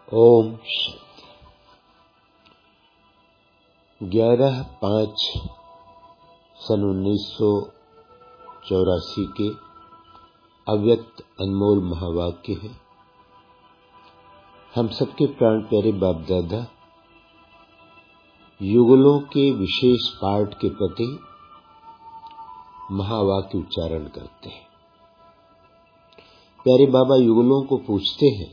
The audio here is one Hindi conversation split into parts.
ओम शांति। 11/5/1984 के अव्यक्त अनमोल महावाक्य है। हम सबके प्राण प्यारे बाप दादा युगलों के विशेष पाठ के प्रति महावाक्य उच्चारण करते हैं। प्यारे बाबा युगलों को पूछते हैं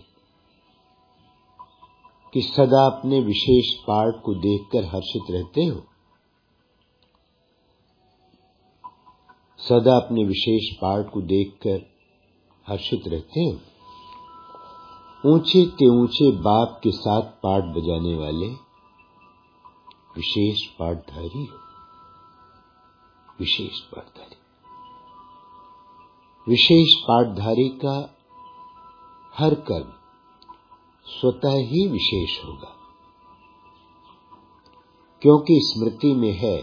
कि सदा अपने विशेष पाठ को देखकर हर्षित रहते हो? सदा अपने विशेष पाठ को देखकर हर्षित रहते हो? ऊंचे ते ऊंचे बाप के साथ पाठ बजाने वाले विशेष पाठधारी हो। विशेष पाठधारी, विशेष पाठधारी का हर कर्म स्वतः ही विशेष होगा, क्योंकि स्मृति में है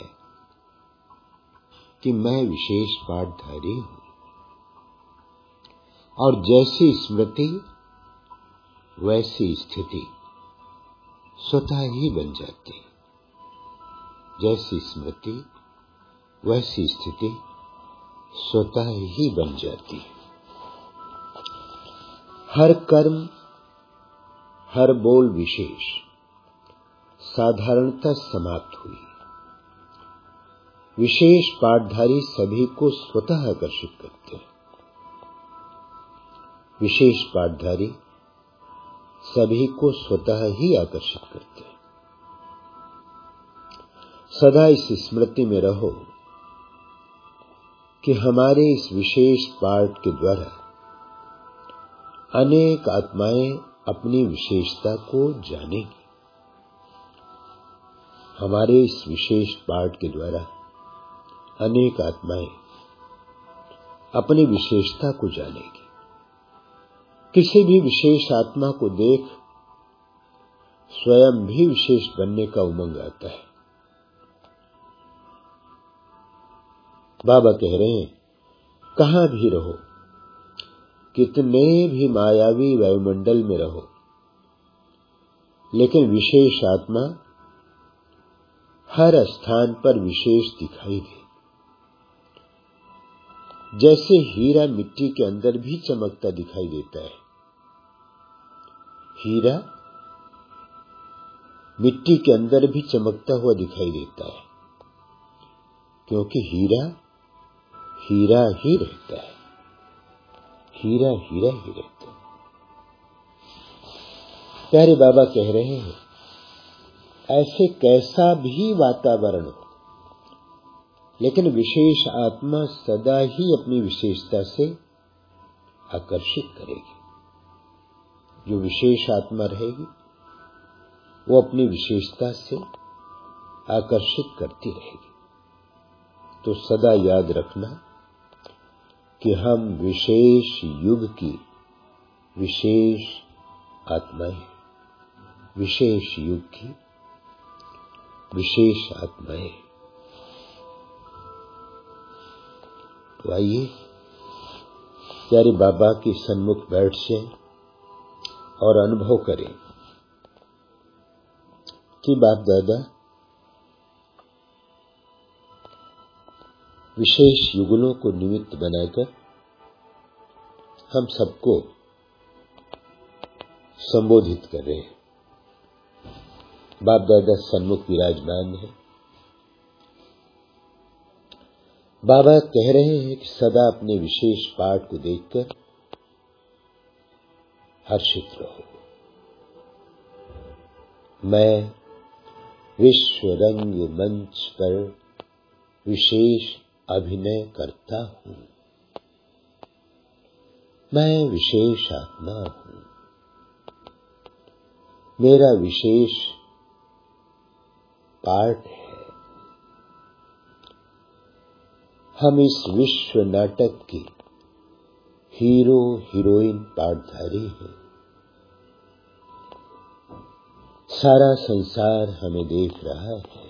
कि मैं विशेष पाठधारी हूं। और जैसी स्मृति वैसी स्थिति स्वतः ही बन जाती है। जैसी स्मृति वैसी स्थिति स्वतः ही बन जाती है। हर कर्म हर बोल विशेष साधारणता समाप्त हुई। विशेष पाठधारी सभी को स्वतः आकर्षित करते हैं। विशेष पाठधारी सभी को स्वतः ही आकर्षित करते हैं। सदा इस स्मृति में रहो कि हमारे इस विशेष पाठ के द्वारा अनेक आत्माएं अपनी विशेषता को जानेगी। हमारे इस विशेष पाठ के द्वारा अनेक आत्माएं अपनी विशेषता को जानेगी। किसी भी विशेष आत्मा को देख स्वयं भी विशेष बनने का उमंग आता है। बाबा कह रहे हैं, कहां भी रहो, कितने भी मायावी वायुमंडल में रहो, लेकिन विशेष आत्मा हर स्थान पर विशेष दिखाई दे। जैसे हीरा मिट्टी के अंदर भी चमकता दिखाई देता है। हीरा मिट्टी के अंदर भी चमकता हुआ दिखाई देता है, क्योंकि हीरा हीरा ही रहता है। हीरा हीरा ही रहता है। प्यारे बाबा कह रहे हैं, ऐसे कैसा भी वातावरण हो, लेकिन विशेष आत्मा सदा ही अपनी विशेषता से आकर्षित करेगी। जो विशेष आत्मा रहेगी वो अपनी विशेषता से आकर्षित करती रहेगी। तो सदा याद रखना कि हम विशेष युग की विशेष आत्माएं हैं। विशेष युग की विशेष आत्माएं। तो आइए प्यारे बाबा के सन्मुख बैठ जाएं और अनुभव करें कि बाप दादा विशेष युगलों को निमित्त बनाकर हम सबको संबोधित कर रहे हैं। बाप दादा सन्मुख विराजमान है। बाबा कह रहे हैं कि सदा अपने विशेष पाठ को देखकर हर्षित रहो। मैं विश्व रंग मंच पर विशेष अभिनय करता हूं। मैं विशेष आत्मा हूं। मेरा विशेष पाठ है। हम इस विश्व नाटक के हीरो हीरोइन पाठधारी हैं। सारा संसार हमें देख रहा है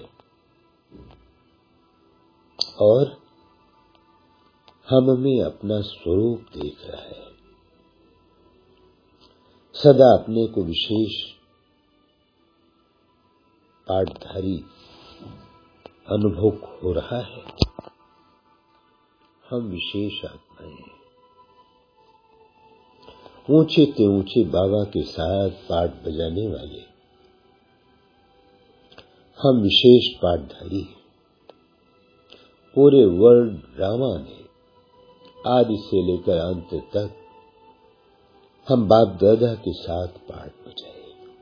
और हम में अपना स्वरूप देख रहा है। सदा अपने को विशेष पाठधारी अनुभव हो रहा है। हम विशेष आत्माएं हैं। ऊंचे ते ऊंचे बाबा के साथ पाठ बजाने वाले हम विशेष पाठधारी हैं। पूरे वर्ल्ड ड्रामा में आदि से लेकर अंत तक हम बाप दादा के साथ पाठ बजाए।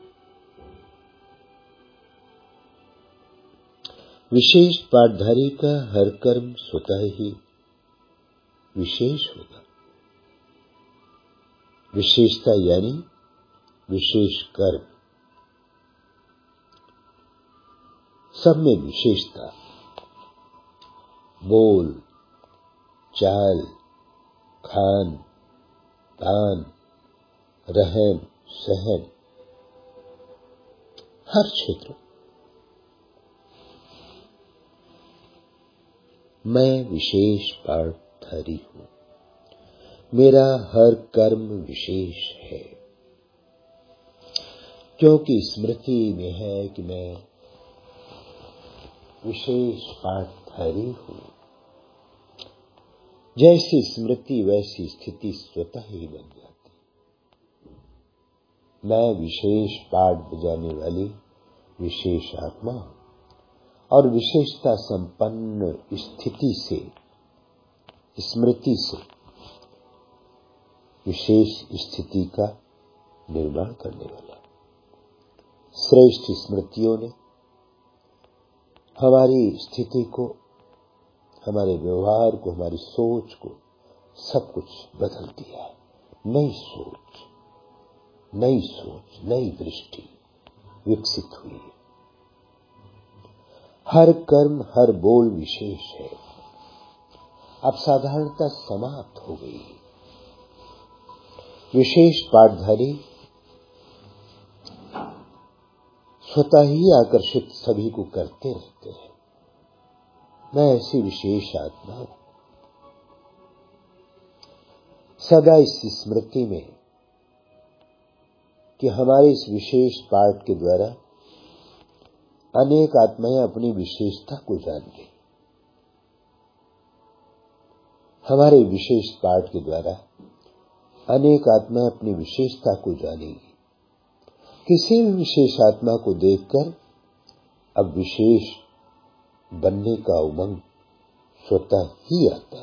विशेष पाठधारी का हर कर्म स्वतः ही विशेष होगा। विशेषता यानी विशेष कर्म। सब में विशेषता, बोल, चाल, खान, पान, रहन सहन, हर क्षेत्र मैं विशेष पाठधारी हूं। मेरा हर कर्म विशेष है, क्योंकि स्मृति में है कि मैं विशेष पाठधारी हूं। जैसी स्मृति वैसी स्थिति स्वतः ही बन जाती। मैं विशेष पाठ बजाने वाली विशेष आत्मा और विशेषता संपन्न स्थिति से, स्मृति से विशेष स्थिति का निर्माण करने वाला। श्रेष्ठ स्मृतियों ने हमारी स्थिति को, हमारे व्यवहार को, हमारी सोच को, सब कुछ बदल दिया है। नई सोच, नई दृष्टि विकसित हुई है। हर कर्म, हर बोल विशेष है। अब साधारणता समाप्त हो गई है। विशेष पाठधारी स्वतः ही आकर्षित सभी को करते रहते हैं। मैं ऐसी विशेष आत्मा हूं। सदा इस स्मृति में कि हमारे इस विशेष पाठ के द्वारा अनेक आत्माएं अपनी विशेषता को जान गई। हमारे विशेष पाठ के द्वारा अनेक आत्माएं अपनी विशेषता को जानेंगी। किसी भी विशेष आत्मा को देखकर अब विशेष बनने का उमंग स्वतः ही आता है,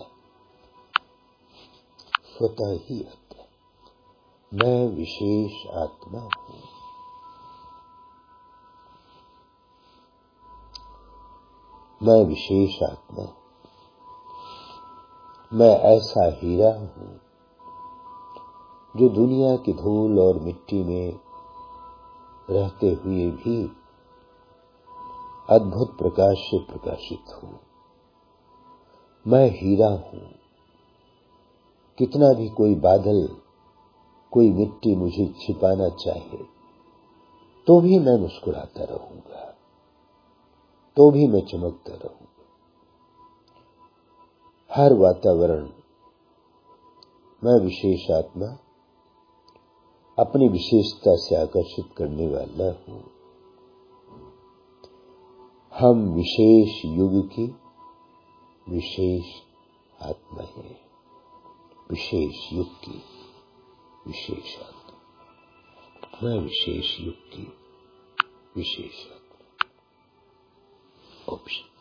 स्वतः ही आता है। मैं विशेष आत्मा हूं। मैं विशेष आत्मा हूं। मैं ऐसा हीरा हूं जो दुनिया की धूल और मिट्टी में रहते हुए भी अद्भुत प्रकाश से प्रकाशित हूं। मैं हीरा हूं। कितना भी कोई बादल, कोई मिट्टी मुझे छिपाना चाहे तो भी मैं मुस्कुराता रहूंगा, तो भी मैं चमकता रहूंगा। हर वातावरण मैं विशेष आत्मा अपनी विशेषता से आकर्षित करने वाला हूं। हम विशेष युग की विशेष आत्मा है। विशेष युग की विशेष आत्मा। मैं विशेष युग की विशेष आत्मा। ऑप्शन